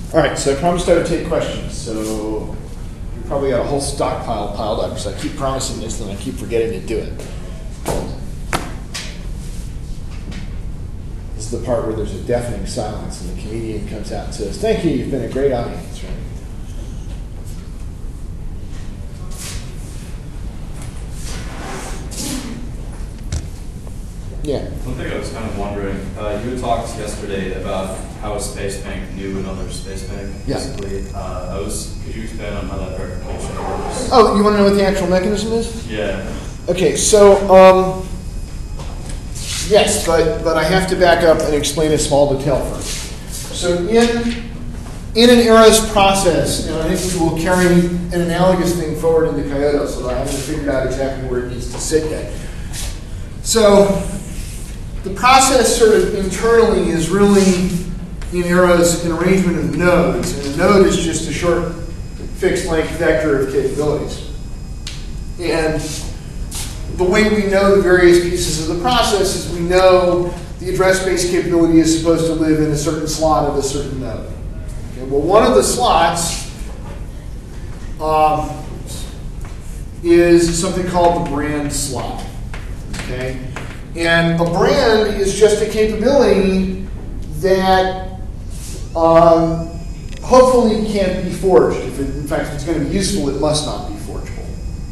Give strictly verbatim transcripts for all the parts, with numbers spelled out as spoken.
All right, so I promised I would take questions. So you probably got a whole stockpile piled up because I keep promising this and I keep forgetting to do it. This is the part where there's a deafening silence and the comedian comes out and says, "Thank you, you've been a great audience." Right? Yeah. One thing I was kind of wondering, uh, you had talked yesterday about how a space bank knew another space bank. Yeah. Basically, uh, I was. Could you expand on how that verification works? Oh, you want to know what the actual mechanism is? Yeah. Okay, so um, yes, but but I have to back up and explain a small detail first. So in in an Eros process, and I think we will carry an analogous thing forward into Kyoto, so I haven't figured out exactly where it needs to sit yet. So the process sort of internally is really, in Eros, an arrangement of nodes, and a node is just a short fixed length vector of capabilities. And the way we know the various pieces of the process is we know the address space capability is supposed to live in a certain slot of a certain node. Okay, well, one of the slots um, is something called the brand slot. Okay? And a brand is just a capability that um, hopefully can't be forged. If it, in fact, if it's going to be useful, it must not be forgeable.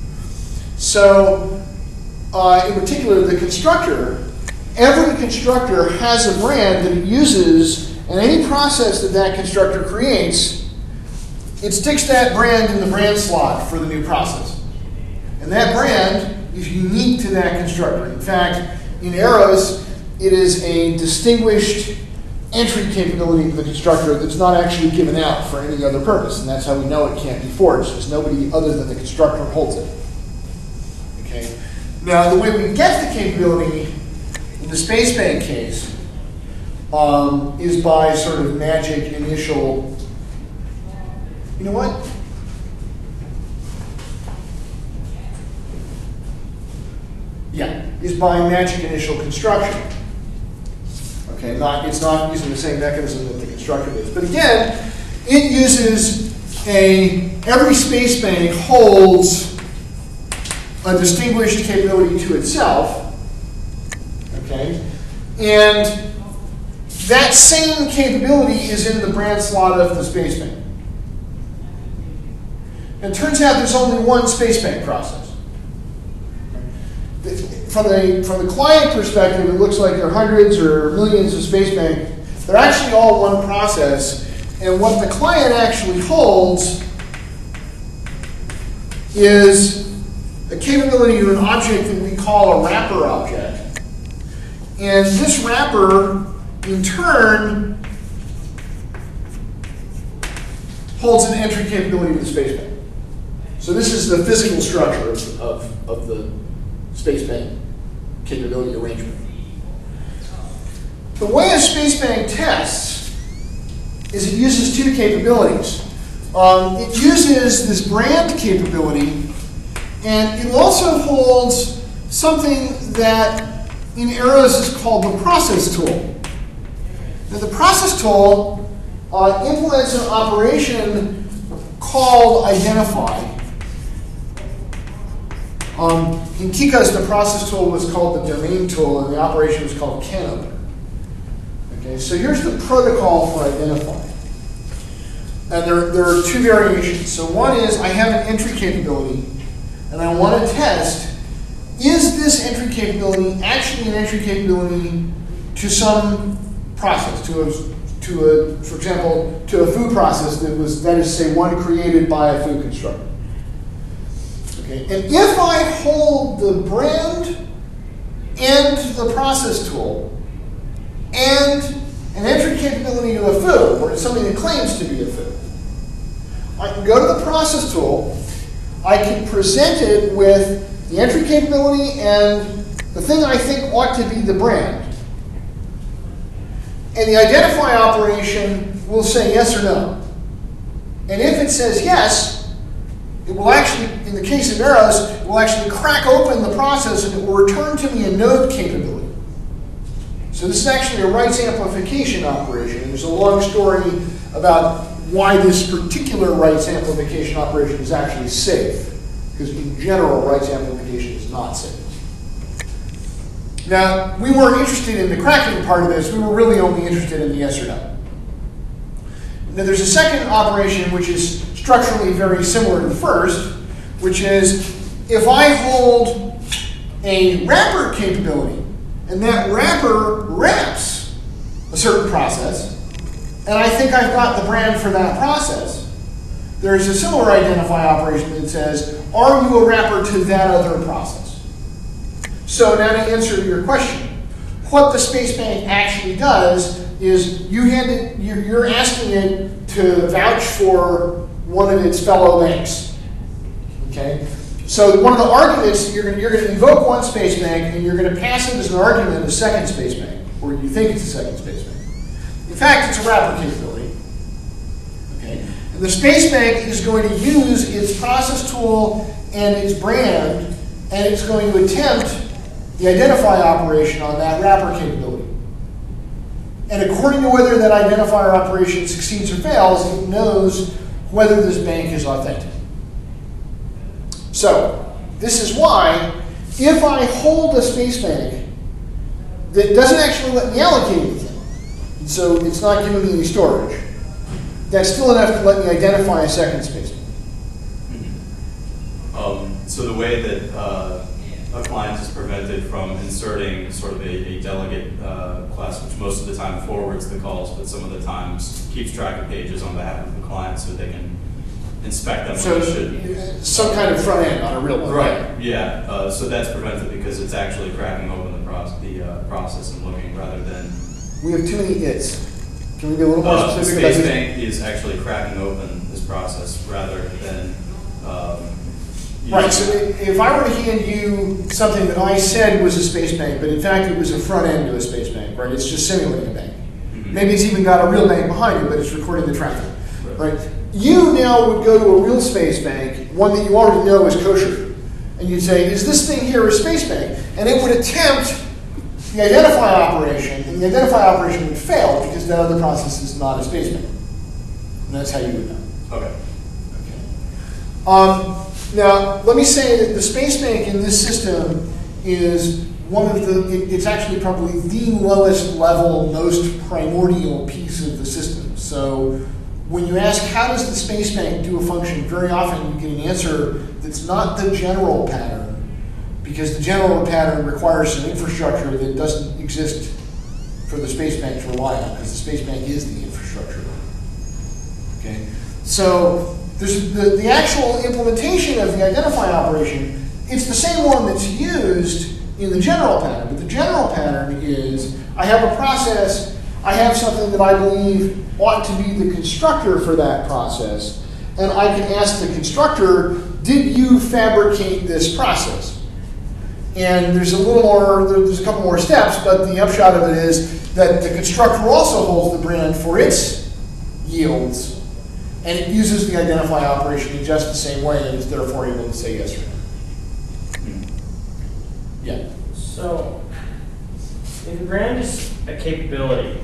So, uh, in particular, the constructor, every constructor has a brand that it uses, and any process that that constructor creates, it sticks that brand in the brand slot for the new process. And that brand is unique to that constructor. In fact, in Eros, it is a distinguished entry capability to the constructor that's not actually given out for any other purpose, and that's how we know it can't be forged, because nobody other than the constructor holds it. Okay. Now, the way we get the capability in the space bank case um, is by sort of magic initial. You know what? Yeah, is by magic initial construction. Okay, not it's not using the same mechanism that the constructor does. But again, it uses a every space bank holds a distinguished capability to itself. Okay, and that same capability is in the brand slot of the space bank. And it turns out there's only one space bank process. From the, from the client perspective, it looks like there are hundreds or millions of space bank. They're actually all one process. And what the client actually holds is a capability to an object that we call a wrapper object. And this wrapper, in turn, holds an entry capability to the space bank. So this is the physical structure of, of, of the space bank capability arrangement. The way a space bank tests is it uses two capabilities. Um, it uses this brand capability, and it also holds something that in Eros is called the process tool. Now, the process tool uh, implements an operation called identify. Um, in Kikos, the process tool was called the domain tool, and the operation was called canoper. Okay, so here's the protocol for identify. And there, there are two variations. So one is I have an entry capability, and I want to test, is this entry capability actually an entry capability to some process, to a, to a, for example, to a foo process that was, that is to say, one created by a foo constructor. Okay. And if I hold the brand and the process tool and an entry capability to a foo, or something that claims to be a foo, I can go to the process tool, I can present it with the entry capability and the thing I think ought to be the brand. And the identify operation will say yes or no. And if it says yes, it will actually, in the case of Eros, it will actually crack open the process and it will return to me a node capability. So this is actually a rights amplification operation. And there's a long story about why this particular rights amplification operation is actually safe. Because in general, rights amplification is not safe. Now, we weren't interested in the cracking part of this. We were really only interested in the yes or no. Now, there's a second operation which is structurally very similar to the first, which is if I hold a wrapper capability, and that wrapper wraps a certain process, and I think I've got the brand for that process, there's a similar identify operation that says, are you a wrapper to that other process? So now to answer your question, what the space bank actually does is you hand it, you're, you're asking it to vouch for one of its fellow banks. Okay? So one of the arguments, you're going you're to invoke one space bank and you're going to pass it as an argument a second space bank, or you think it's a second space bank. In fact, it's a wrapper capability. Okay? And the space bank is going to use its process tool and its brand, and it's going to attempt the identify operation on that wrapper capability. And according to whether that identifier operation succeeds or fails, it knows whether this bank is authentic. So, this is why, if I hold a space bank that doesn't actually let me allocate anything, so it's not giving me any storage, that's still enough to let me identify a second space bank. Um, so the way that uh, a client is prevented from inserting sort of a, a delegate uh, class, which most of the time forwards the calls, but some of the times keeps track of pages on behalf of the client so they can inspect them. So should. Some kind of front end on a real one. Right, yeah. Uh, so that's prevented because it's actually cracking open the, proce the uh, process and looking rather than... We have too many its. Can we be a little more uh, specific? The space bank is actually cracking open this process rather than... Um, Right, so if I were to hand you something that I said was a space bank, but in fact it was a front end to a space bank, right? It's just simulating a bank. Mm-hmm. Maybe it's even got a real bank behind it, but it's recording the traffic, right. right? You now would go to a real space bank, one that you already know is kosher, and you'd say, is this thing here a space bank? And it would attempt the identify operation, and the identify operation would fail because that other process is not a space bank. And that's how you would know. Okay. Okay. Um, Now, let me say that the space bank in this system is one of the, it, it's actually probably the lowest level, most primordial piece of the system. So when you ask how does the space bank do a function, very often you get an answer that's not the general pattern, because the general pattern requires some infrastructure that doesn't exist for the space bank to rely on, because the space bank is the infrastructure. Okay? So There's the, the actual implementation of the identify operation, it's the same one that's used in the general pattern. But the general pattern is, I have a process, I have something that I believe ought to be the constructor for that process, and I can ask the constructor, did you fabricate this process? And there's a little more, there's a couple more steps, but the upshot of it is that the constructor also holds the brand for its yields, and it uses the identify operation in just the same way, and is therefore able to say yes or no. Yeah. So, if brand is a capability,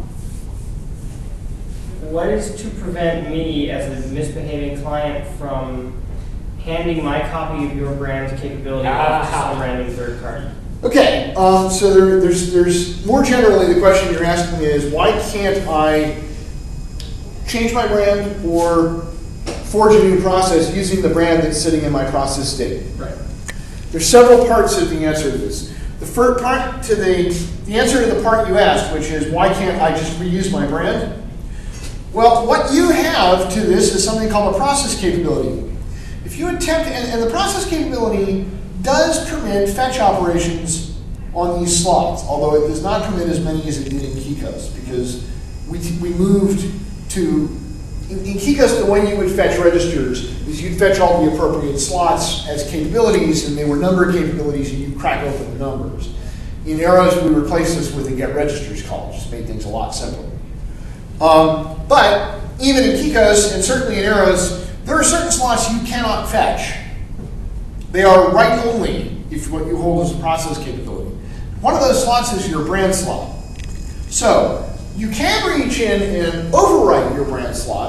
what is to prevent me as a misbehaving client from handing my copy of your brand's capability off to some random third party? Okay, um, so there, there's, there's more generally the question you're asking is, why can't I change my brand or forge a new process using the brand that's sitting in my process state? Right. There's several parts of the answer to this. The first part to the, the answer to the part you asked, which is why can't I just reuse my brand? Well, what you have to this is something called a process capability. If you attempt, and, and the process capability does permit fetch operations on these slots, although it does not permit as many as it did in Kikos, because we, we moved to, in, in Kikos, the way you would fetch registers is you'd fetch all the appropriate slots as capabilities, and they were number capabilities, and you crack open the numbers. In Arrows, we replaced this with a get registers call, which just made things a lot simpler. Um, but even in Kikos, and certainly in Arrows, there are certain slots you cannot fetch. They are write only if what you hold is a process capability. One of those slots is your brand slot. So you can reach in and overwrite your brand slot,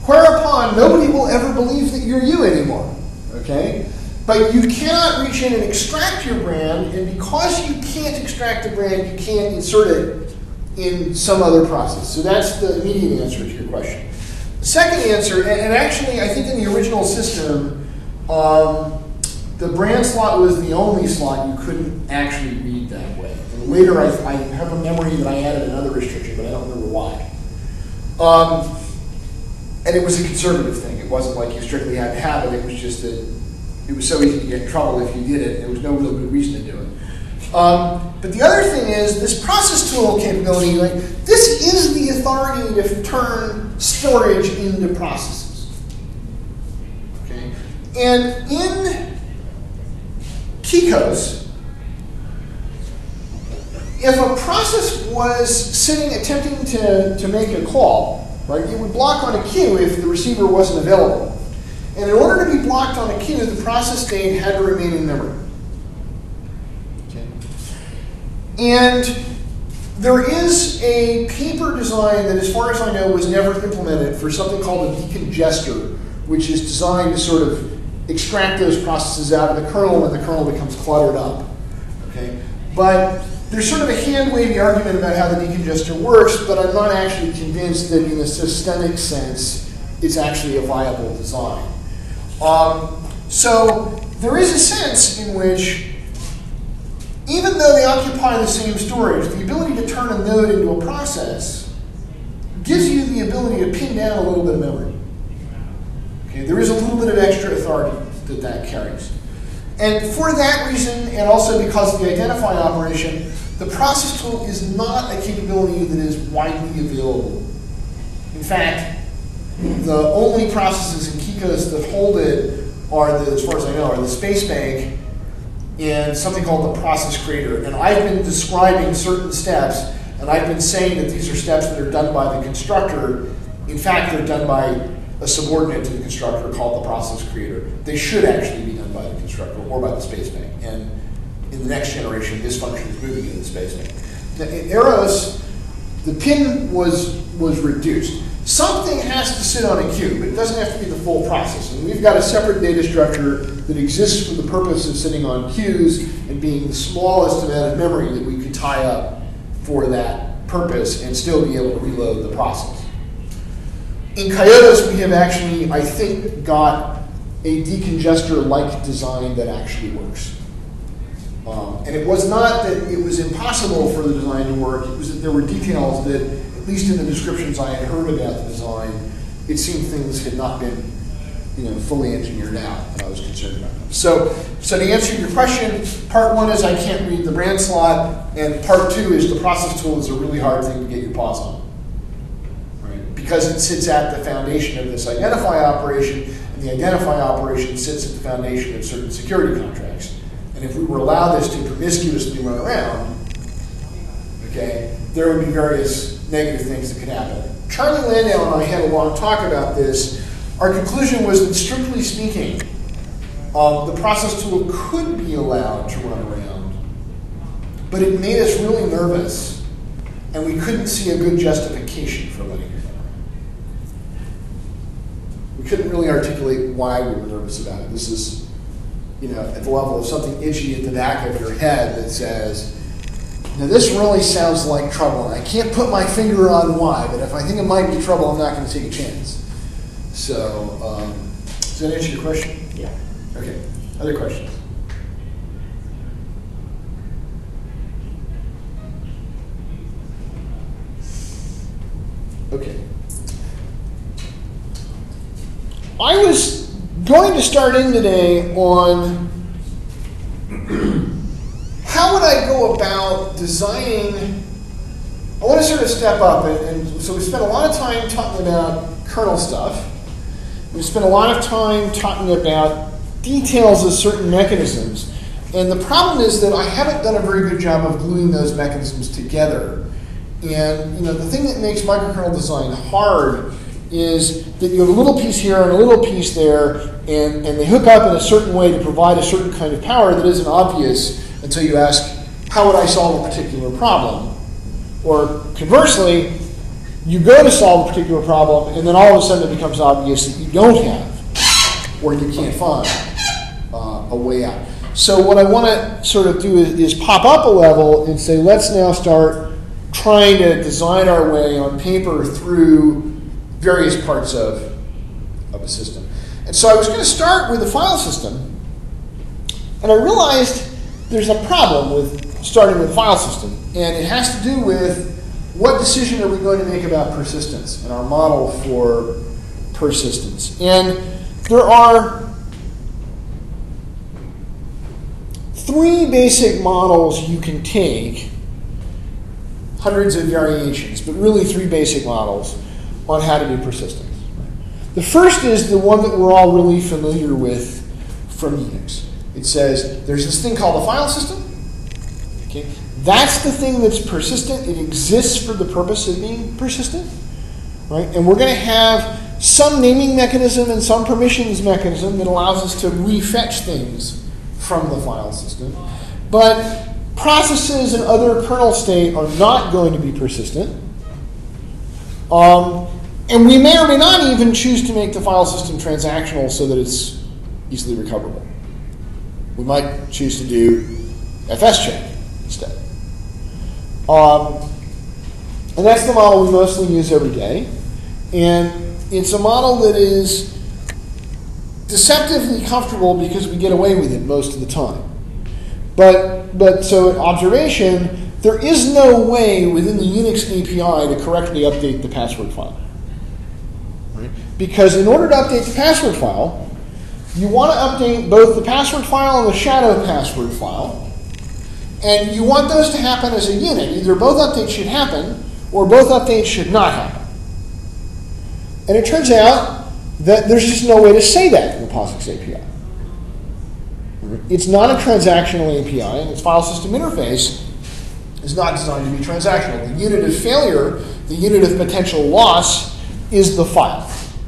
whereupon nobody will ever believe that you're you anymore, okay? But you cannot reach in and extract your brand, and because you can't extract the brand, you can't insert it in some other process. So that's the immediate answer to your question. The second answer, and, and actually I think in the original system, um, the brand slot was the only slot you couldn't actually read that way. And later I, I have a memory that I added another restriction, but I don't remember why. Um, and it was a conservative thing. It wasn't like you strictly had to have it. It was just that it was so easy to get in trouble if you did it. There was no real good reason to do it. Um, but the other thing is this process tool capability, like this is the authority to turn storage into processes. Okay? And in Kikos, if a process was sitting attempting to, to make a call, right, it would block on a queue if the receiver wasn't available. And in order to be blocked on a queue, the process state had to remain in memory. Okay. And there is a paper design that, as far as I know, was never implemented for something called a decongester, which is designed to sort of extract those processes out of the kernel when the kernel becomes cluttered up. Okay. But there's sort of a hand-wavy argument about how the decongester works, but I'm not actually convinced that in a systemic sense it's actually a viable design. Um, so there is a sense in which, even though they occupy the same storage, the ability to turn a node into a process gives you the ability to pin down a little bit of memory. Okay, there is a little bit of extra authority that that carries. And for that reason, and also because of the identify operation, the process tool is not a capability that is widely available. In fact, the only processes in Kikos that hold it are, the, as far as I know, are the Space Bank and something called the process creator. And I've been describing certain steps, and I've been saying that these are steps that are done by the constructor. In fact, they're done by a subordinate to the constructor called the process creator. They should actually be done by the constructor or by the Space Bank. And in the next generation, this function is moving into the Space Bank. Now, in Eros, the pin was, was reduced. Something has to sit on a queue, but it doesn't have to be the full process. And we've got a separate data structure that exists for the purpose of sitting on queues and being the smallest amount of memory that we could tie up for that purpose and still be able to reload the process. In Kyotos, we have actually, I think, got a decongester-like design that actually works. Um, and it was not that it was impossible for the design to work, it was that there were details that, at least in the descriptions I had heard about the design, it seemed things had not been, you know, fully engineered out, and I was concerned about them. So, so to answer your question, part one is I can't read the brand slot, and part two is the process tool is a really hard thing to get your paws on. Right? Because it sits at the foundation of this identify operation, and the identify operation sits at the foundation of certain security contracts. And if we were allowed this to promiscuously run around, okay, there would be various negative things that could happen. Charlie Landau and I had a long talk about this. Our conclusion was that, strictly speaking, um, the process tool could be allowed to run around, but it made us really nervous, and we couldn't see a good justification for letting it run around. We couldn't really articulate why we were nervous about it. This is, you know, at the level of something itchy at the back of your head that says, now this really sounds like trouble, and I can't put my finger on why, but if I think it might be trouble, I'm not going to take a chance. So, um, does that answer your question? Yeah. Okay. Other questions? Okay. I was going to start in today on how would I go about designing. I want to sort of step up, and, and so we spent a lot of time talking about kernel stuff. We spent a lot of time talking about details of certain mechanisms. And the problem is that I haven't done a very good job of gluing those mechanisms together. And you know, the thing that makes microkernel design hard is that you have a little piece here and a little piece there, and, and they hook up in a certain way to provide a certain kind of power that isn't obvious until you ask, how would I solve a particular problem? Or conversely, You go to solve a particular problem, and then all of a sudden it becomes obvious that you don't have, or you can't find uh, a way out. So what I want to sort of do is, is pop up a level and say, let's now start trying to design our way on paper through various parts of, of a system. And so I was going to start with the file system, and I realized there's a problem with starting with the file system, and it has to do with what decision are we going to make about persistence and our model for persistence. And there are three basic models you can take, hundreds of variations, but really three basic models on how to do persistence. The first is the one that we're all really familiar with from Unix. It says there's this thing called a file system. Okay? That's the thing that's persistent. It exists for the purpose of being persistent. Right? And we're going to have some naming mechanism and some permissions mechanism that allows us to refetch things from the file system. But processes and other kernel state are not going to be persistent. Um, and we may or may not even choose to make the file system transactional so that it's easily recoverable. We might choose to do F S check instead. Um, and that's the model we mostly use every day. And it's a model that is deceptively comfortable because we get away with it most of the time. But, but so observation, there is no way within the Unix A P I to correctly update the password file. Right? Because in order to update the password file, you want to update both the password file and the shadow password file. And you want those to happen as a unit. Either both updates should happen, or both updates should not happen. And it turns out that there's just no way to say that in the POSIX A P I. It's not a transactional A P I, and its file system interface is not designed to be transactional. The unit of failure, the unit of potential loss, is the file.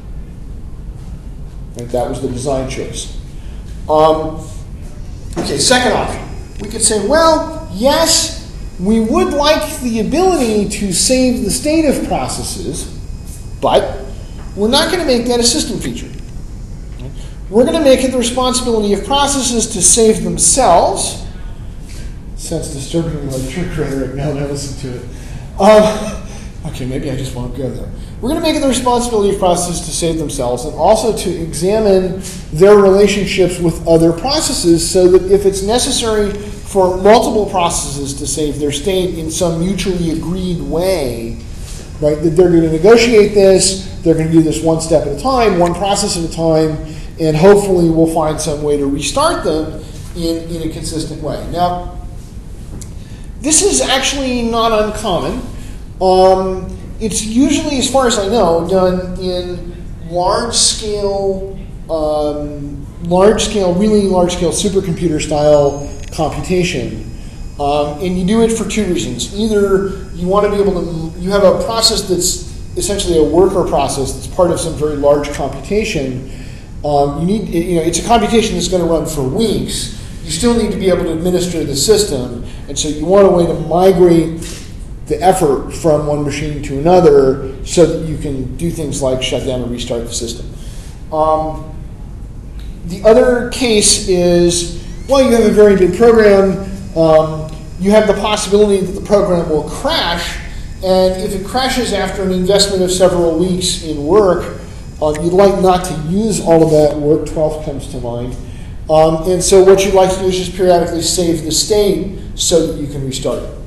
Right? That was the design choice. Um, okay, second option. We could say, well, yes, we would like the ability to save the state of processes, but we're not going to make that a system feature. We're going to make it the responsibility of processes to save themselves. Sounds disturbingly like trick rhetoric now that I listen to it. Um, okay, maybe I just won't go there. We're going to make it the responsibility of processes to save themselves and also to examine their relationships with other processes so that if it's necessary for multiple processes to save their state in some mutually agreed way, right, that they're going to negotiate this, they're going to do this one step at a time, one process at a time, and hopefully we'll find some way to restart them in, in a consistent way. Now, this is actually not uncommon. Um, it's usually, as far as I know, done in large-scale, um, large-scale, really large-scale supercomputer style computation. Um, and you do it for two reasons. Either you want to be able to, you have a process that's essentially a worker process that's part of some very large computation. Um, you need, you know, it's a computation that's going to run for weeks. You still need to be able to administer the system, and so you want a way to migrate the effort from one machine to another so that you can do things like shut down and restart the system. Um, the other case is, well, you have a very big program. Um, you have the possibility that the program will crash, and if it crashes after an investment of several weeks in work, uh, you'd like not to use all of that work. twelve comes to mind. Um, and so what you'd like to do is just periodically save the state so that you can restart it.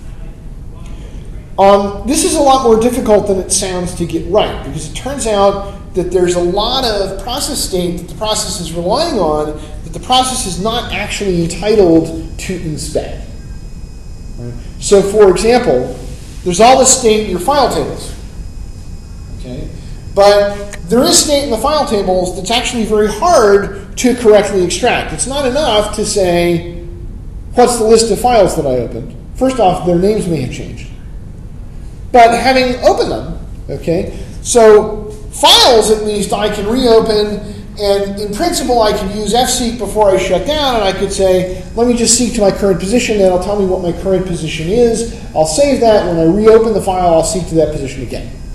Um, this is a lot more difficult than it sounds to get right, because it turns out that there's a lot of process state that the process is relying on that the process is not actually entitled to inspect. Right? So for example, there's all this state in your file tables. Okay? But there is state in the file tables that's actually very hard to correctly extract. It's not enough to say, what's the list of files that I opened? First off, their names may have changed. But having opened them, okay, so files at least I can reopen, and in principle I can use fseek before I shut down, and I could say, let me just seek to my current position, and it'll tell me what my current position is. I'll save that. When I reopen the file, I'll seek to that position again.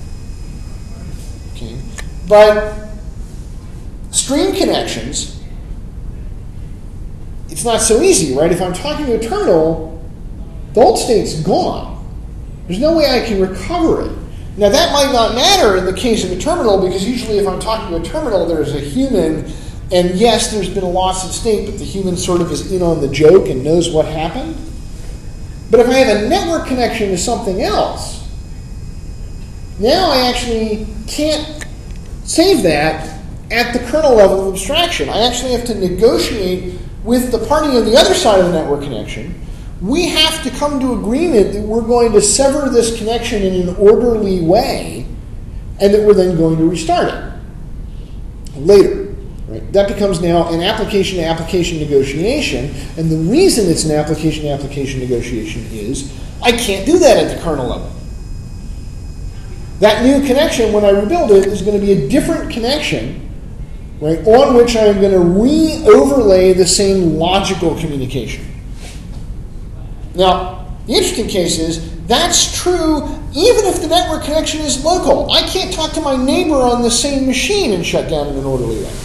Okay? But stream connections, it's not so easy, right? If I'm talking to a terminal, the old state's gone. There's no way I can recover it. Now, that might not matter in the case of a terminal, because usually if I'm talking to a terminal, there's a human, and yes, there's been a loss of state, but the human sort of is in on the joke and knows what happened. But if I have a network connection to something else, now I actually can't save that at the kernel level of abstraction. I actually have to negotiate with the party on the other side of the network connection. We have to come to agreement that we're going to sever this connection in an orderly way, and that we're then going to restart it later. Right? That becomes now an application-to-application negotiation, and the reason it's an application-to-application negotiation is I can't do that at the kernel level. That new connection, when I rebuild it, is going to be a different connection, right, on which I'm going to re-overlay the same logical communication. Now, the interesting case is that's true even if the network connection is local. I can't talk to my neighbor on the same machine and shut down in an orderly way.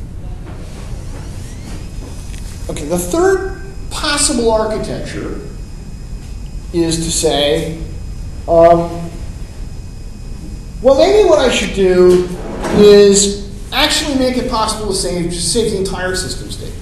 Okay, the third possible architecture is to say, um, well, maybe what I should do is actually make it possible to save, just save the entire system state.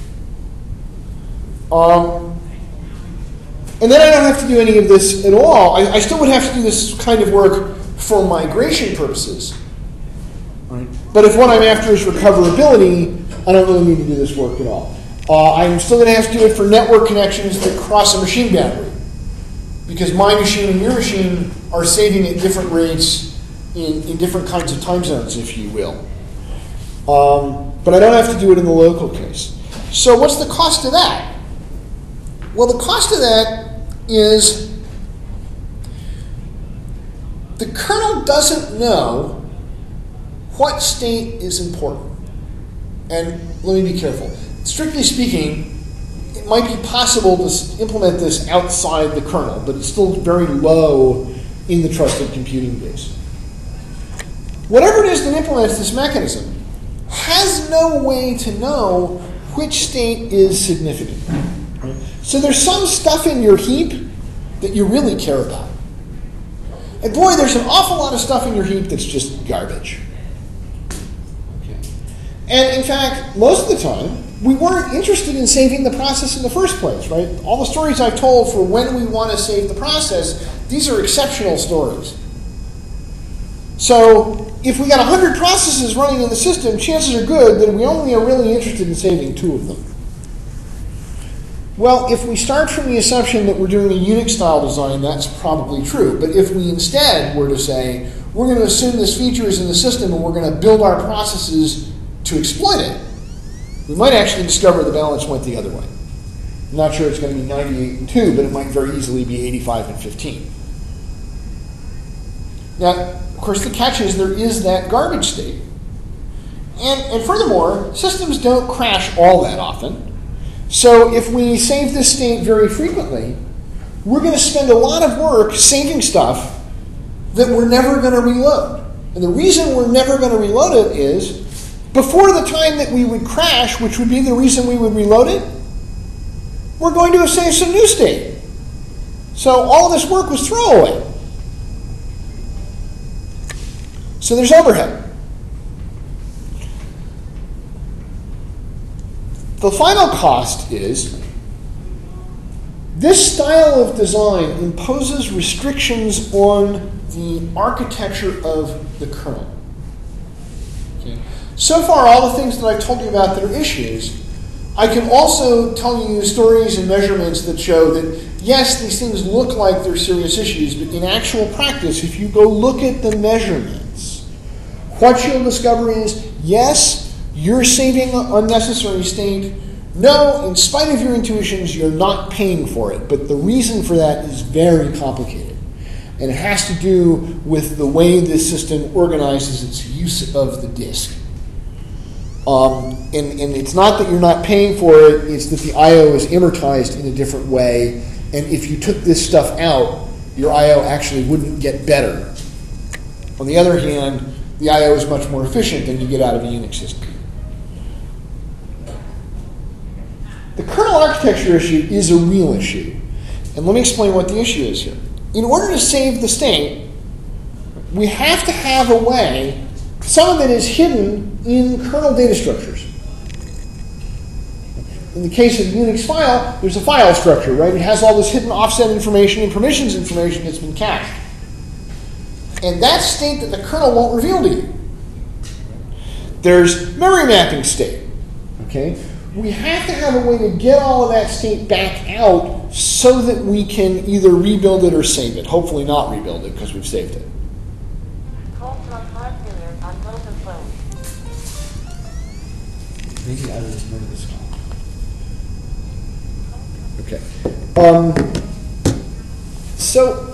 Um, and then I don't have to do any of this at all. I, I still would have to do this kind of work for migration purposes. Right? But if what I'm after is recoverability, I don't really need to do this work at all. Uh, I'm still going to have to do it for network connections that cross a machine boundary, because my machine and your machine are saving at different rates in, in different kinds of time zones, if you will. Um, but I don't have to do it in the local case. So what's the cost of that? Well, the cost of that is the kernel doesn't know what state is important. And let me be careful. Strictly speaking, it might be possible to implement this outside the kernel, but it's still very low in the trusted computing base. Whatever it is that implements this mechanism has no way to know which state is significant. Right? So there's some stuff in your heap that you really care about. And boy, there's an awful lot of stuff in your heap that's just garbage. Okay. And in fact, most of the time, we weren't interested in saving the process in the first place, right? All the stories I've told for when we want to save the process, these are exceptional stories. So if we got one hundred processes running in the system, chances are good that we only are really interested in saving two of them. Well, if we start from the assumption that we're doing a Unix-style design, that's probably true. But if we instead were to say, we're going to assume this feature is in the system and we're going to build our processes to exploit it, we might actually discover the balance went the other way. I'm not sure it's going to be ninety-eight and two, but it might very easily be eighty-five and fifteen. Now, of course, the catch is there is that garbage state. And, and furthermore, systems don't crash all that often. So if we save this state very frequently, we're going to spend a lot of work saving stuff that we're never going to reload. And the reason we're never going to reload it is, before the time that we would crash, which would be the reason we would reload it, we're going to have saved some new state. So all of this work was throwaway. So there's overhead. The final cost is this style of design imposes restrictions on the architecture of the kernel. Okay. So far, all the things that I've told you about that are issues, I can also tell you stories and measurements that show that, yes, these things look like they're serious issues, but in actual practice, if you go look at the measurements, what you'll discover is, yes, you're saving unnecessary state. No, in spite of your intuitions, you're not paying for it. But the reason for that is very complicated. And it has to do with the way this system organizes its use of the disk. Um, and, and it's not that you're not paying for it, it's that the I O is amortized in a different way. And if you took this stuff out, your I O actually wouldn't get better. On the other hand, The I O is much more efficient than you get out of a Unix system. The kernel architecture issue is a real issue. And let me explain what the issue is here. In order to save the state, we have to have a way, some of it is hidden in kernel data structures. In the case of the Unix file, there's a file structure, right? It has all this hidden offset information and permissions information that's been cached. And that state that the kernel won't reveal to you. There's memory mapping state, okay? We have to have a way to get all of that state back out so that we can either rebuild it or save it. Hopefully not rebuild it because we've saved it. Maybe I didn't remember this call. Okay. Um, so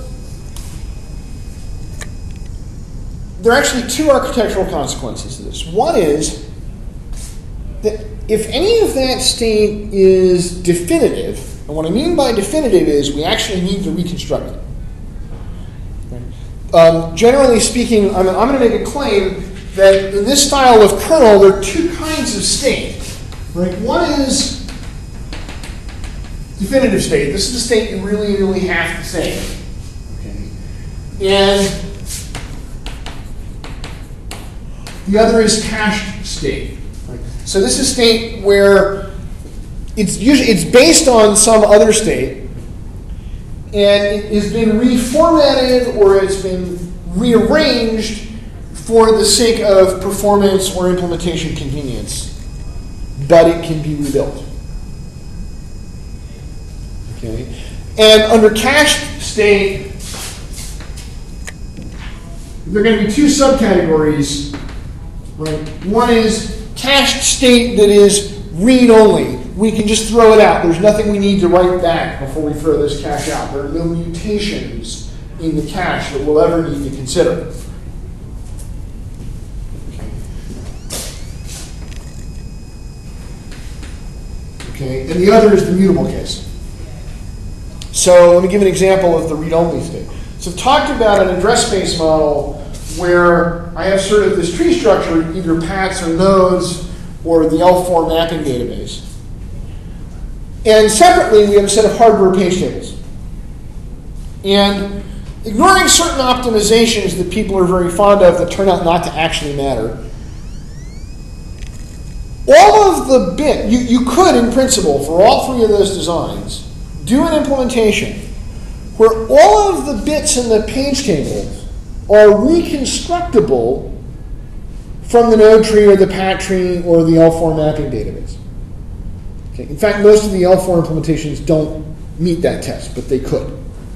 there are actually two architectural consequences to this. One is that if any of that state is definitive, and what I mean by definitive is we actually need to reconstruct it. Okay. Um, generally speaking, I'm, I'm going to make a claim that in this style of kernel, there are two kinds of state. Right? One is definitive state. This is the state you really, really have to save. Okay. And the other is cached state. Right? So this is state where it's usually it's based on some other state, and it has been reformatted or it's been rearranged for the sake of performance or implementation convenience, but it can be rebuilt. Okay, and under cached state, there are going to be two subcategories. Right, one is cached state that is read-only. We can just throw it out. There's nothing we need to write back before we throw this cache out. There are no mutations in the cache that we'll ever need to consider. Okay. Okay, and the other is the mutable case. So let me give an example of the read-only state. So I've talked about an address space model where I have sort of this tree structure, either paths or nodes, or the L four mapping database. And separately, we have a set of hardware page tables. And ignoring certain optimizations that people are very fond of that turn out not to actually matter, all of the bit, you, you could, in principle, for all three of those designs, do an implementation where all of the bits in the page tables are reconstructible from the node tree or the pat tree or the L four mapping database. Okay. In fact, most of the L four implementations don't meet that test, but they could.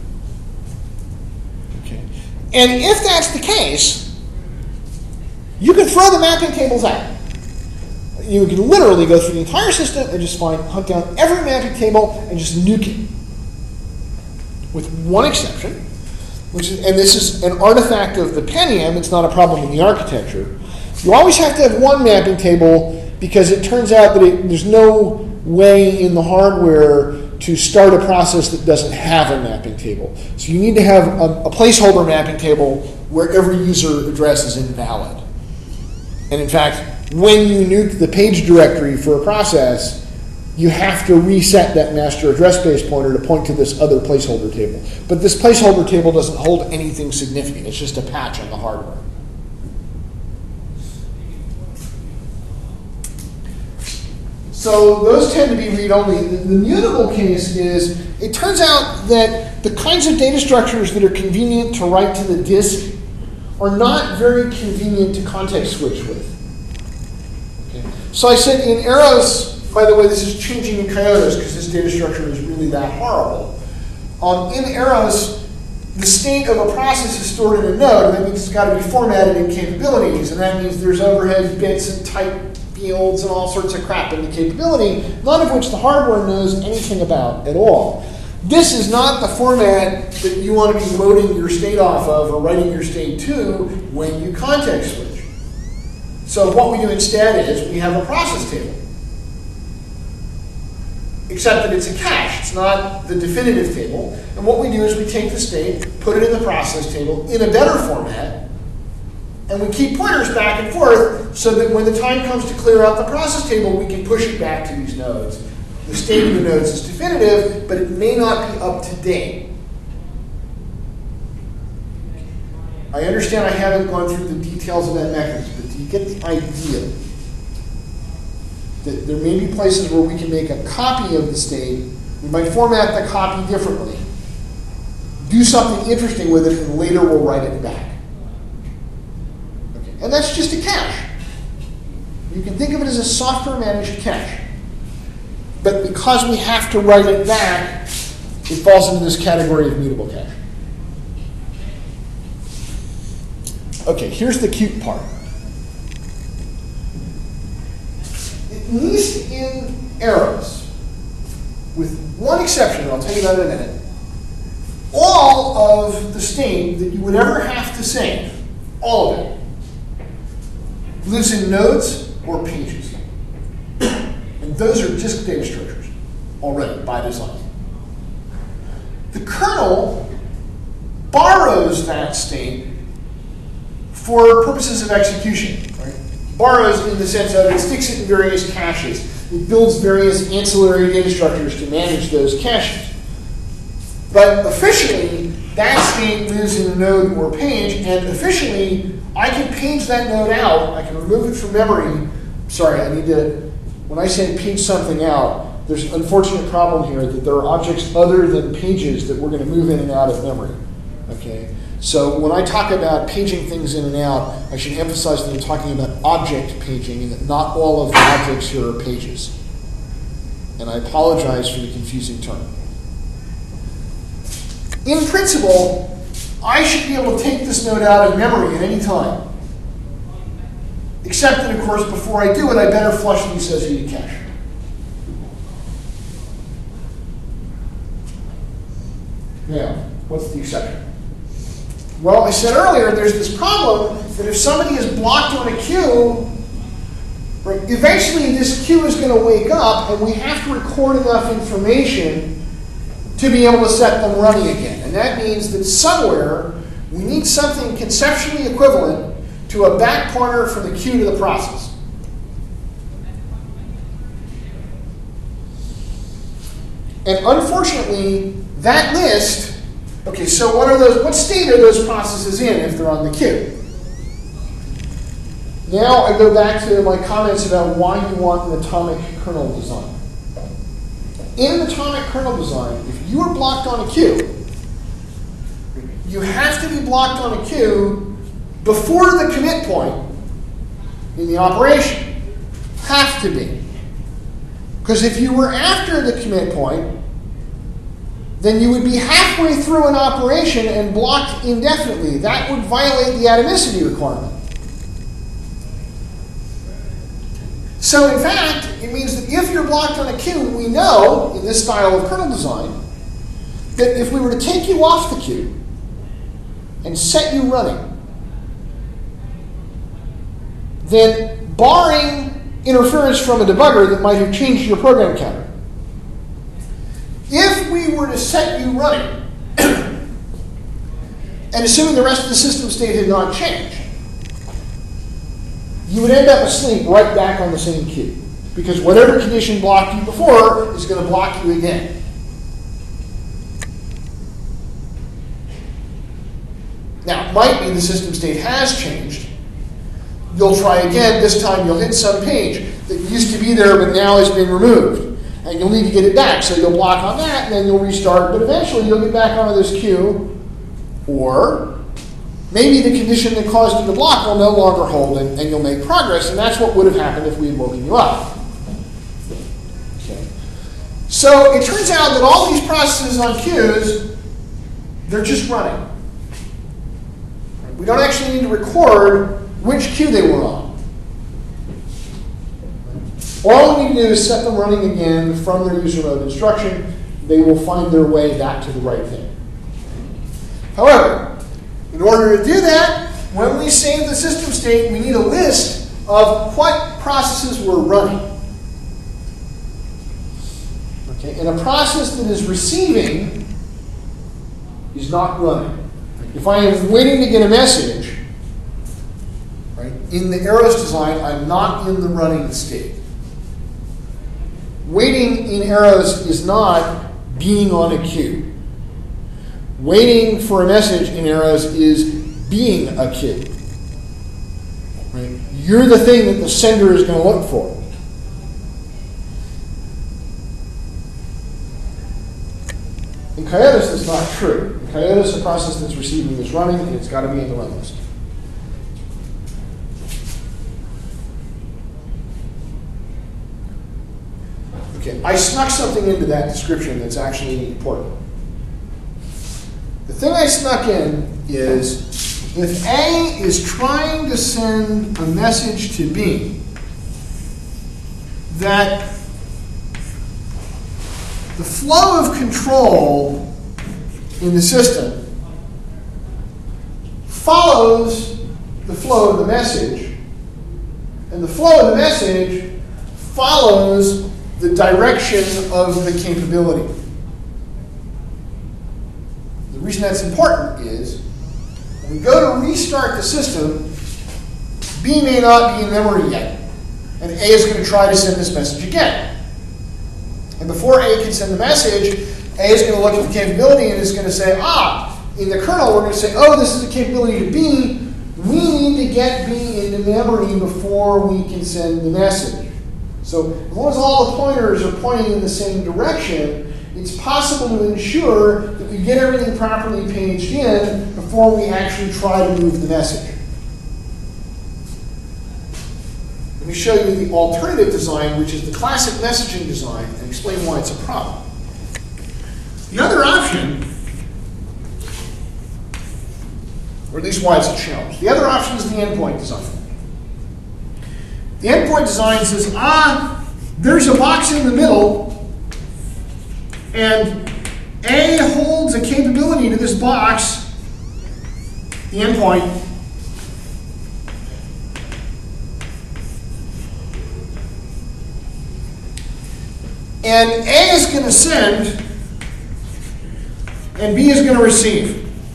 Okay. And if that's the case, you can throw the mapping tables out. You can literally go through the entire system and just find, hunt down every mapping table and just nuke it. With one exception, which is, and this is an artifact of the Pentium, it's not a problem in the architecture. You always have to have one mapping table because it turns out that it, there's no way in the hardware to start a process that doesn't have a mapping table. So you need to have a, a placeholder mapping table where every user address is invalid. And in fact, when you nuke the page directory for a process, you have to reset that master address space pointer to point to this other placeholder table. But this placeholder table doesn't hold anything significant. It's just a patch on the hardware. So those tend to be read-only. The, the mutable case is, it turns out that the kinds of data structures that are convenient to write to the disk are not very convenient to context switch with. Okay. So I said in Eros, by the way, this is changing in Kyotos because this data structure is really that horrible. Um, in Eros, the state of a process is stored in a node, and that means it's got to be formatted in capabilities, and that means there's overhead bits and type fields and all sorts of crap in the capability, none of which the hardware knows anything about at all. This is not the format that you want to be loading your state off of or writing your state to when you context switch. So what we do instead is we have a process table. Except that it's a cache, it's not the definitive table. And what we do is we take the state, put it in the process table in a better format, And we keep pointers back and forth so that when the time comes to clear out the process table, we can push it back to these nodes. The state of the nodes is definitive, but it may not be up to date. I understand I haven't gone through the details of that mechanism, but do you get the idea? That there may be places where we can make a copy of the state, we might format the copy differently, do something interesting with it, and later we'll write it back. Okay. And that's just a cache. You can think of it as a software managed cache. But because we have to write it back, it falls into this category of mutable cache. Okay, here's the cute part. At least in Eros, with one exception, I'll tell you about it in a minute, all of the state that you would ever have to save, all of it, lives in nodes or pages. And those are just data structures already by design. The kernel borrows that state for purposes of execution. Right? Borrows in the sense of it sticks it in various caches. It builds various ancillary data structures to manage those caches. But officially, that state lives in a node or page, and officially, I can page that node out. I can remove it from memory. Sorry, I need to, when I say page something out, there's an unfortunate problem here that there are objects other than pages that we're going to move in and out of memory. Okay? So when I talk about paging things in and out, I should emphasize that I'm talking about object paging and that not all of the objects here are pages. And I apologize for the confusing term. In principle, I should be able to take this node out of memory at any time. Except that, of course, before I do it, I better flush the associated cache. Now, what's the exception? Well, I said earlier, there's this problem that if somebody is blocked on a queue, right, eventually this queue is going to wake up, and we have to record enough information to be able to set them running again. And that means that somewhere we need something conceptually equivalent to a back pointer from the queue to the process. And unfortunately, that list, okay, so what are those, what state are those processes in if they're on the queue? Now I go back to my comments about why you want an atomic kernel design. In atomic kernel design, if you are blocked on a queue, you have to be blocked on a queue before the commit point in the operation. Have to be. Because if you were after the commit point, then you would be halfway through an operation and blocked indefinitely. That would violate the atomicity requirement. So in fact, it means that if you're blocked on a queue, we know, in this style of kernel design, that if we were to take you off the queue and set you running, then barring interference from a debugger that might have changed your program counter, if we were to set you running, and assuming the rest of the system state had not changed, you would end up asleep right back on the same queue. Because whatever condition blocked you before is going to block you again. Now, it might be the system state has changed. You'll try again. This time you'll hit some page that used to be there but now has been removed. And you'll need to get it back. So you'll block on that and then you'll restart. But eventually you'll get back onto this queue. Or maybe the condition that caused you to block will no longer hold and, and you'll make progress. And that's what would have happened if we had woken you up. Okay. So it turns out that all these processes on queues, they're just running. We don't actually need to record which queue they were on. All we need to do is set them running again from their user mode instruction. They will find their way back to the right thing. However, in order to do that, when we save the system state, we need a list of what processes were running. Okay, and a process that is receiving is not running. If I am waiting to get a message, in the Eros design, I'm not in the running state. Waiting in Eros is not being on a queue. Waiting for a message in Eros is being a queue. Right? You're the thing that the sender is going to look for. In Coyotes, that's not true. In Coyotes, the process that's receiving is running, and it's got to be in the run list. Okay, I snuck something into that description that's actually important. The thing I snuck in is if A is trying to send a message to B, that the flow of control in the system follows the flow of the message, and the flow of the message follows the direction of the capability. The reason that's important is when we go to restart the system, B may not be in memory yet, and A is going to try to send this message again. And before A can send the message, A is going to look at the capability and is going to say, ah, in the kernel, we're going to say, oh, this is the capability to B. We need to get B into memory before we can send the message. So as long as all the pointers are pointing in the same direction, it's possible to ensure that we get everything properly paged in before we actually try to move the message. Let me show you the alternative design, which is the classic messaging design, and explain why it's a problem. The other option, or at least why it's a challenge, the other option is the endpoint design. The endpoint design says, ah, there's a box in the middle, and A holds a capability to this box, the endpoint, and A is going to send, and B is going to receive.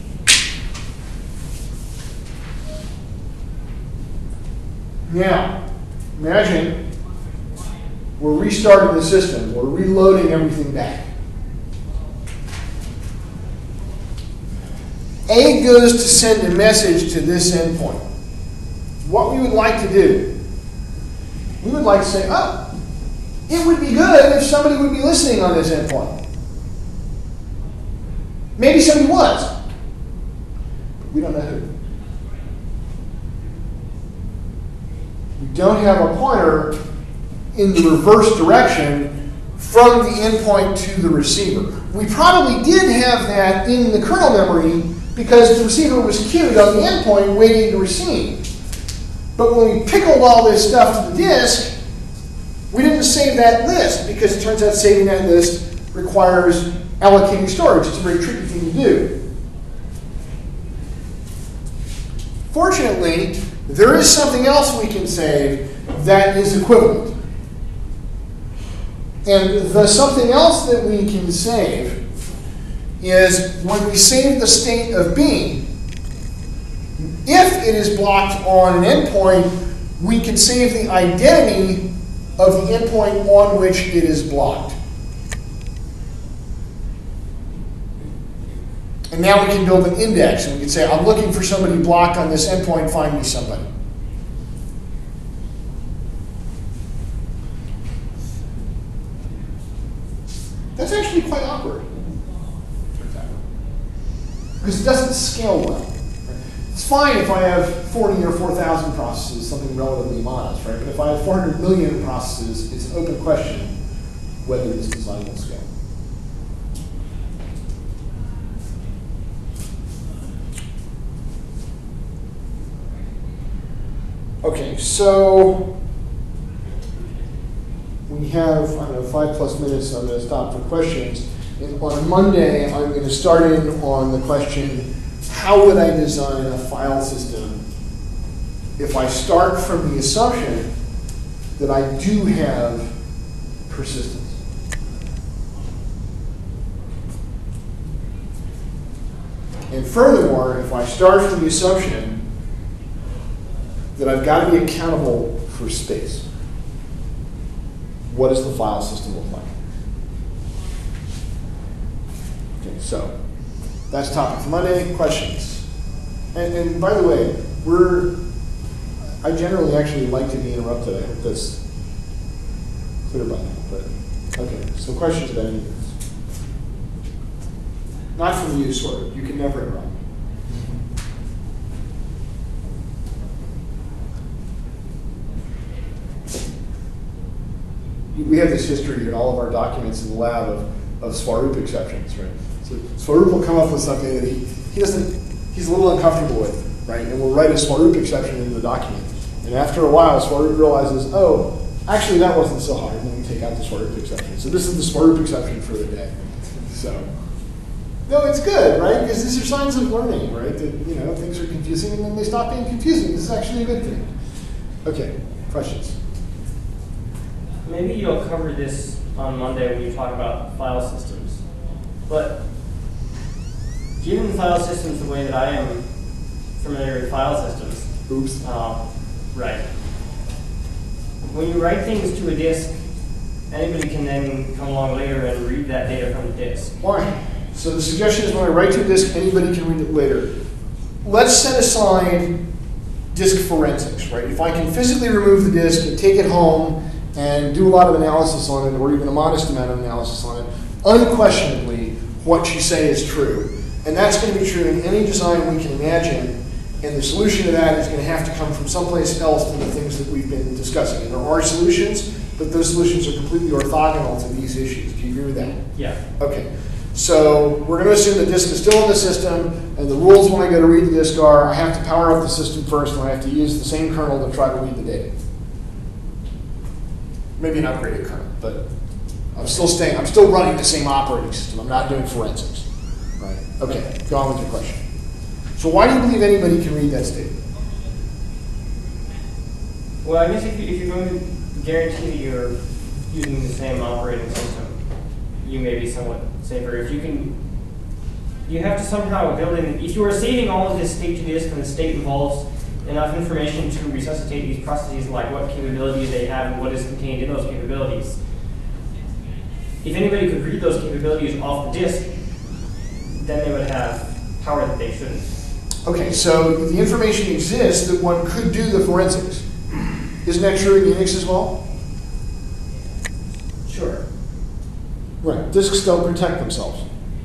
Now, imagine we're restarting the system. We're reloading everything back. A goes to send a message to this endpoint. What we would like to do, we would like to say, oh, it would be good if somebody would be listening on this endpoint. Maybe somebody was, but we don't know who. We don't have a pointer in the reverse direction from the endpoint to the receiver. We probably did have that in the kernel memory because the receiver was queued on the endpoint waiting to receive. But when we pickled all this stuff to the disk, we didn't save that list because it turns out saving that list requires allocating storage. It's a very tricky thing to do. Fortunately, there is something else we can save that is equivalent. And the something else that we can save is when we save the state of B, if it is blocked on an endpoint, we can save the identity of the endpoint on which it is blocked. And now we can build an index, and we can say, I'm looking for somebody blocked on this endpoint, find me somebody. That's actually quite awkward, because it doesn't scale well. It's fine if I have forty or four thousand processes, something relatively modest, right? But if I have four hundred million processes, it's an open question whether this design will scale. Okay, so we have, I don't know, five plus minutes, so I'm going to stop for questions. And on Monday, I'm going to start in on the question, how would I design a file system if I start from the assumption that I do have persistence? And furthermore, if I start from the assumption that I've got to be accountable for space. What does the file system look like? Okay, so that's topic for Monday. Questions? And, and by the way, we're, I generally actually like to be interrupted. I hope that's clear by now. But okay, so questions about any of this? Not from you, sort of. You can never interrupt. We have this history in all of our documents in the lab of, of Swarup exceptions, right? So Swarup will come up with something that he, he doesn't, he's a little uncomfortable with, right? And we'll write a Swarup exception into the document. And after a while, Swarup realizes, oh, actually that wasn't so hard. And then we take out the Swarup exception. So this is the Swarup exception for the day. So, no, it's good, right? Because these are signs of learning, right? That, you know, things are confusing and then they stop being confusing. This is actually a good thing. Okay, questions? Maybe you'll cover this on Monday when you talk about file systems. But given file systems the way that I am familiar with file systems, Oops. Uh, right. When you write things to a disk, anybody can then come along later and read that data from the disk. Why? So the suggestion is when I write to a disk, anybody can read it later. Let's set aside disk forensics, right? If I can physically remove the disk and take it home and do a lot of analysis on it, or even a modest amount of analysis on it, unquestionably, what you say is true. And that's going to be true in any design we can imagine, and the solution to that is going to have to come from someplace else than the things that we've been discussing. And there are solutions, but those solutions are completely orthogonal to these issues. Do you agree with that? Yeah. Okay. So we're going to assume the disk is still in the system, and the rules when I go to read the disk are I have to power up the system first, and I have to use the same kernel to try to read the data. Maybe an upgraded kernel, but I'm still staying, I'm still running the same operating system. I'm not doing forensics. Right? Okay, go on with your question. So why do you believe anybody can read that statement? Well, I guess if, you, if you're going to guarantee that you're using the same operating system, you may be somewhat safer. If you can, you have to somehow build in, if you are saving all of this state to disk and the state involves enough information to resuscitate these processes, like what capabilities they have and what is contained in those capabilities. If anybody could read those capabilities off the disk, then they would have power that they shouldn't. Okay, so the information exists that one could do the forensics. Isn't that true in Unix as well? Sure. Right, disks don't protect themselves.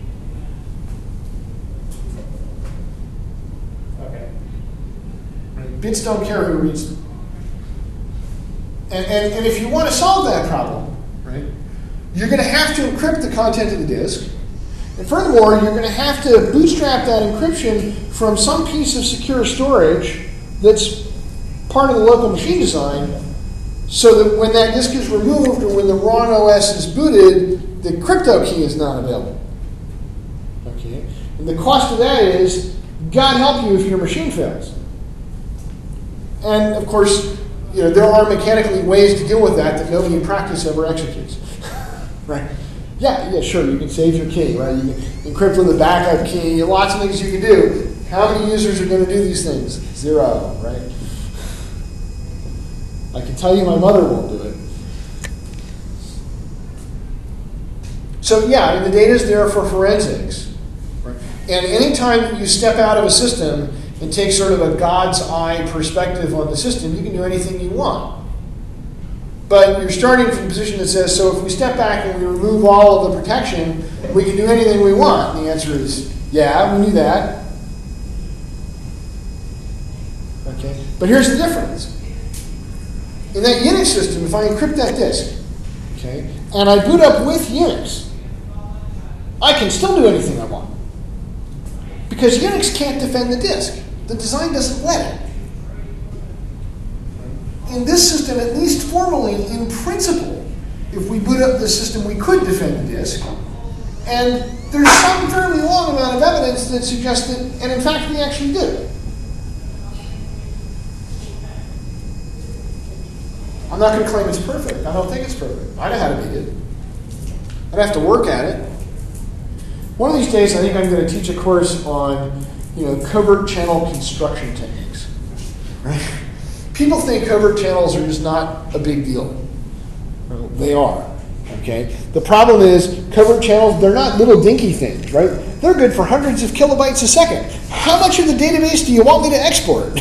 Bits don't care who reads them. And, and, and if you want to solve that problem, right, you're going to have to encrypt the content of the disk. And furthermore, you're going to have to bootstrap that encryption from some piece of secure storage that's part of the local machine design, so that when that disk is removed or when the raw O S is booted, the crypto key is not available. Okay? And the cost of that is, God help you if your machine fails. And of course, you know, there are mechanically ways to deal with that that nobody in practice ever executes. Right? Yeah, yeah, sure, you can save your key, right? You can encrypt with a backup key, lots of things you can do. How many users are going to do these things? Zero, right? I can tell you my mother won't do it. So yeah, I mean, the data is there for forensics. Right? And anytime that you step out of a system and take sort of a God's eye perspective on the system, you can do anything you want. But you're starting from a position that says, so if we step back and we remove all of the protection, we can do anything we want. And the answer is, yeah, we knew that. Okay, but here's the difference. In that Unix system, if I encrypt that disk, okay, and I boot up with Unix, I can still do anything I want. Because Unix can't defend the disk. The design doesn't let it. In this system, at least formally, in principle, if we boot up the system, we could defend the disk. And there's some fairly long amount of evidence that suggests that, and in fact, we actually do. I'm not going to claim it's perfect. I don't think it's perfect. I know how to beat it. I'd have to work at it. One of these days, I think I'm going to teach a course on, you know, covert channel construction techniques. Right? people think covert channels are just not a big deal. Well, they are. Okay. The problem is covert channels, they're not little dinky things, right? They're good for hundreds of kilobytes a second. How much of the database do you want me to export?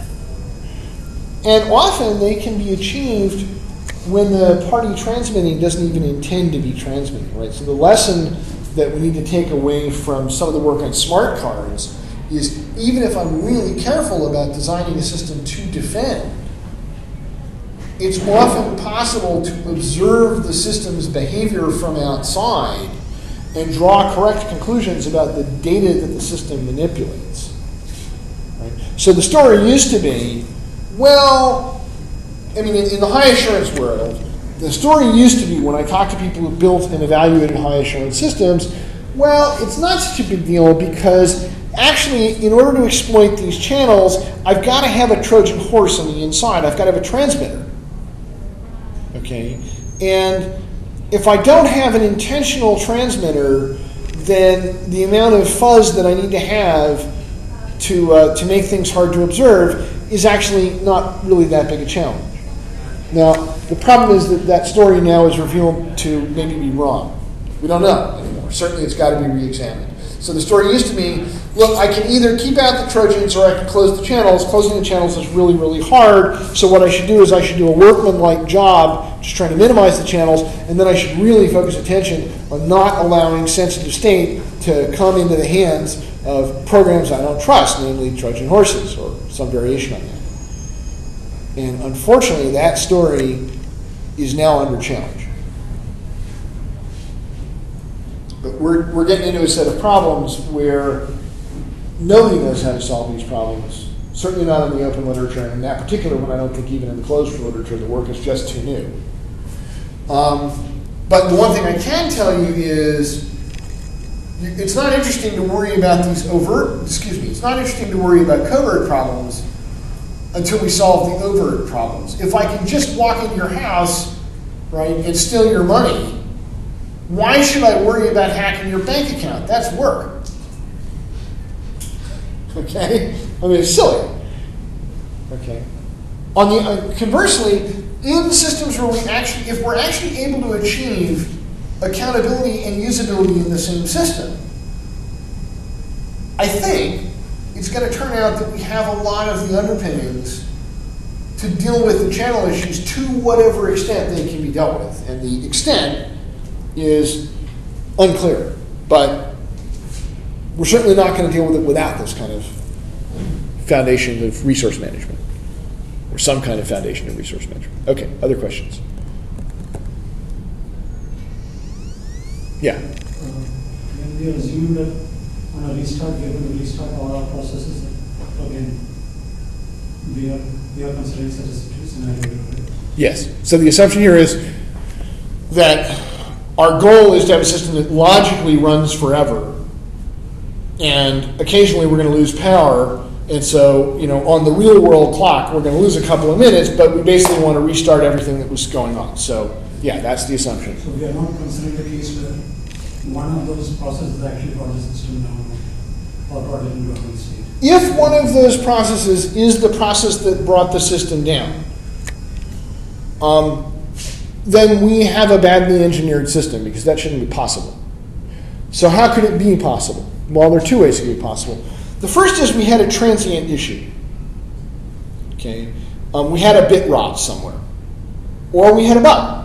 And often they can be achieved when the party transmitting doesn't even intend to be transmitting, right? So the lesson that we need to take away from some of the work on smart cards is even if I'm really careful about designing a system to defend, it's often possible to observe the system's behavior from outside and draw correct conclusions about the data that the system manipulates. Right? So the story used to be, well, I mean, in, in the high assurance world, the story used to be when I talked to people who built and evaluated high assurance systems, well, it's not such a big deal because actually, in order to exploit these channels, I've got to have a Trojan horse on the inside. I've got to have a transmitter. Okay, and if I don't have an intentional transmitter, then the amount of fuzz that I need to have to uh, to make things hard to observe is actually not really that big a challenge. Now, the problem is that that story now is revealed to maybe be wrong. We don't know anymore. Certainly, it's got to be re-examined. So the story used to be, look, I can either keep out the Trojans or I can close the channels. Closing the channels is really, really hard. So what I should do is I should do a workman-like job, just trying to minimize the channels, and then I should really focus attention on not allowing sensitive state to come into the hands of programs I don't trust, namely Trojan horses or some variation on that. And unfortunately, that story is now under challenge. But we're, we're getting into a set of problems where nobody knows how to solve these problems, certainly not in the open literature, and in that particular one, I don't think even in the closed literature, the work is just too new. Um, but the one thing I can tell you is it's not interesting to worry about these overt, excuse me, it's not interesting to worry about covert problems until we solve the overt problems. If I can just walk into your house, right, and steal your money, why should I worry about hacking your bank account? That's work. Okay? I mean, it's silly. Okay? On the uh, conversely, in systems where we actually, if we're actually able to achieve accountability and usability in the same system, I think it's going to turn out that we have a lot of the underpinnings to deal with the channel issues to whatever extent they can be dealt with. And the extent is unclear, but we're certainly not going to deal with it without this kind of foundation of resource management, or some kind of foundation of resource management. Okay, other questions? Yeah? Uh, when we assume that on a restart, we are going to restart all our processes again, we are, we are considering such a scenario. Yes. So the assumption here is that our goal is to have a system that logically runs forever, and occasionally we're going to lose power, and so, you know, on the real world clock, we're going to lose a couple of minutes, but we basically want to restart everything that was going on. So, yeah, that's the assumption. So we are not considering the case where one of those processes actually brought the system down or brought it into a good state. If one of those processes is the process that brought the system down, um, then we have a badly engineered system, because that shouldn't be possible. So how could it be possible? Well, there are two ways it could be possible. The first is we had a transient issue. Okay, um, we had a bit rot somewhere, or we had a bug.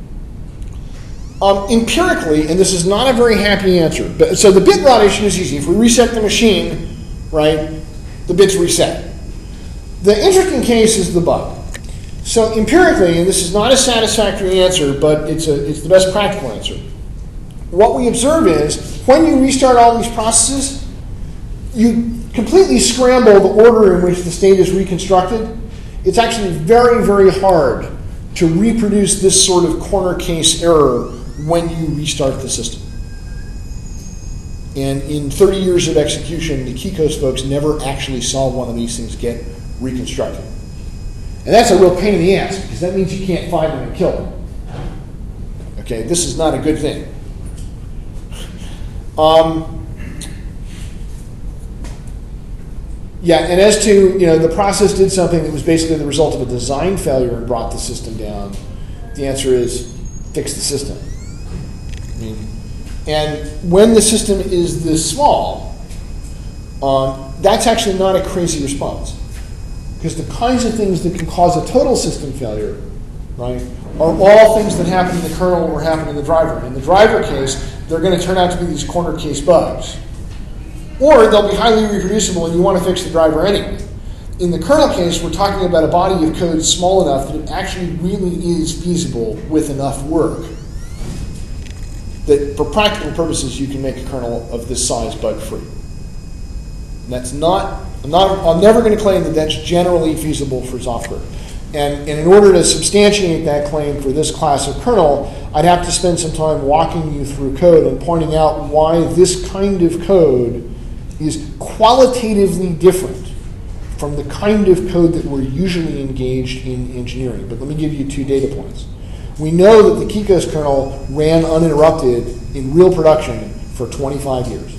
Um, empirically, and this is not a very happy answer, but so the bit rot issue is easy. If we reset the machine, right, the bits reset. The interesting case is the bug. So empirically, and this is not a satisfactory answer, but it's a it's the best practical answer. What we observe is when you restart all these processes, you completely scramble the order in which the state is reconstructed. It's actually very, very hard to reproduce this sort of corner case error when you restart the system. And in thirty years of execution, the Kikos folks never actually saw one of these things get reconstructed. And that's a real pain in the ass, because that means you can't find them and kill them. Okay, this is not a good thing. Um, Yeah, and as to, you know, the process did something that was basically the result of a design failure and brought the system down, the answer is fix the system. I mean, and when the system is this small, um, that's actually not a crazy response. Because the kinds of things that can cause a total system failure, right, are all things that happen in the kernel or happen in the driver. In the driver case, they're going to turn out to be these corner case bugs. Or they'll be highly reproducible and you want to fix the driver anyway. In the kernel case, we're talking about a body of code small enough that it actually really is feasible with enough work that for practical purposes you can make a kernel of this size bug-free. And that's not, I'm, not, I'm never going to claim that that's generally feasible for software. And, and in order to substantiate that claim for this class of kernel, I'd have to spend some time walking you through code and pointing out why this kind of code is qualitatively different from the kind of code that we're usually engaged in engineering. But let me give you two data points. We know that the Kikos kernel ran uninterrupted in real production for twenty-five years.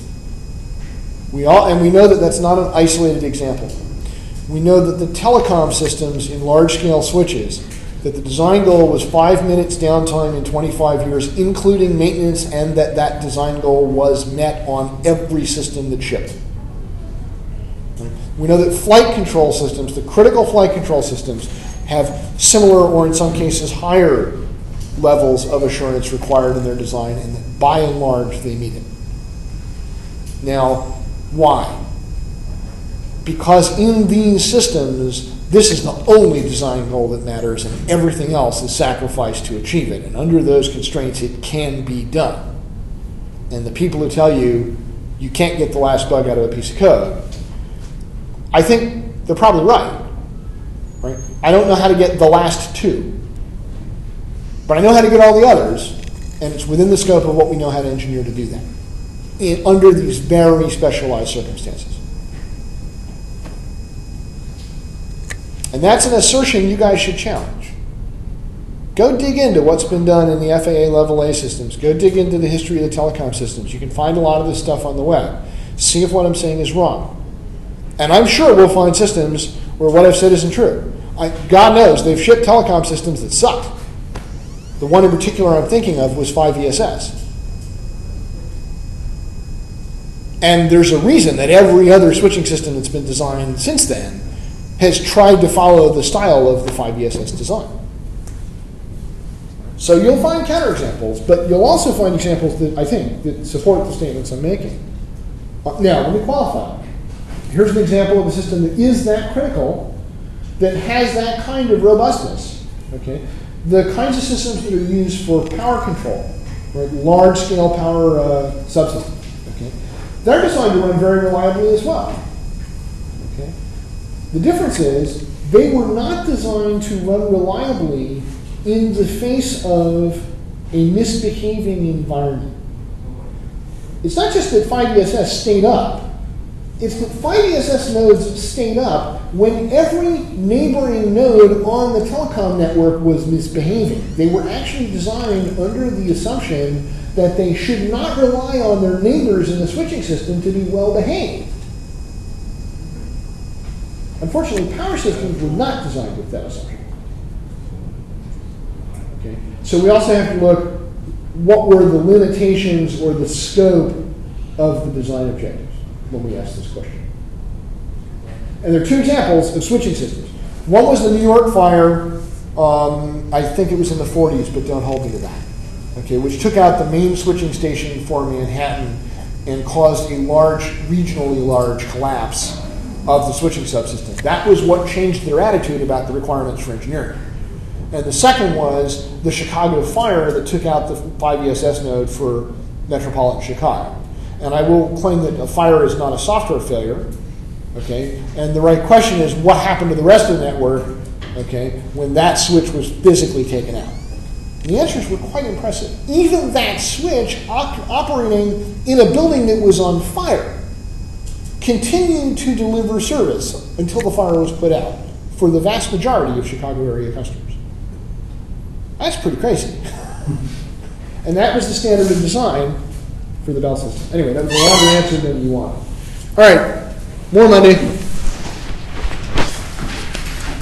We all, and we know that that's not an isolated example. We know that the telecom systems in large-scale switches, that the design goal was five minutes downtime in twenty-five years, including maintenance, and that that design goal was met on every system that shipped. We know that flight control systems, the critical flight control systems, have similar or in some cases higher levels of assurance required in their design, and that by and large they meet it. Now, why? Because in these systems, this is the only design goal that matters and everything else is sacrificed to achieve it. And under those constraints, it can be done. And the people who tell you you can't get the last bug out of a piece of code, I think they're probably right. Right? I don't know how to get the last two, but I know how to get all the others, and it's within the scope of what we know how to engineer to do that in, under these very specialized circumstances. And that's an assertion you guys should challenge. Go dig into what's been done in the F A A Level A systems. Go dig into the history of the telecom systems. You can find a lot of this stuff on the web. See if what I'm saying is wrong. And I'm sure we'll find systems where what I've said isn't true. I, God knows they've shipped telecom systems that sucked. The one in particular I'm thinking of was five E S S. And there's a reason that every other switching system that's been designed since then has tried to follow the style of the five E S S design. So you'll find counterexamples, but you'll also find examples that I think that support the statements I'm making. Uh, now, let me qualify. Here's an example of a system that is that critical, that has that kind of robustness. Okay, the kinds of systems that are used for power control, right, large-scale power uh, subsystems. Okay, they're designed to run very reliably as well. Okay. The difference is they were not designed to run reliably in the face of a misbehaving environment. It's not just that five E S S stayed up. It's that five E S S nodes stayed up when every neighboring node on the telecom network was misbehaving. They were actually designed under the assumption that they should not rely on their neighbors in the switching system to be well behaved. Unfortunately, power systems were not designed with that assumption. Okay. So we also have to look, what were the limitations or the scope of the design objectives when we ask this question. And there are two examples of switching systems. One was the New York fire. Um, I think it was in the forties, but don't hold me to that. Okay, which took out the main switching station for Manhattan and caused a large, regionally large collapse of the switching subsystem. That was what changed their attitude about the requirements for engineering. And the second was the Chicago fire that took out the five E S S node for metropolitan Chicago. And I will claim that a fire is not a software failure, okay? And the right question is, what happened to the rest of the network, okay, when that switch was physically taken out? And the answers were quite impressive. Even that switch op operating in a building that was on fire continued to deliver service until the fire was put out for the vast majority of Chicago area customers. That's pretty crazy. And that was the standard of design for the Bell system. Anyway, that was a longer answer than you wanted. All right, more Monday.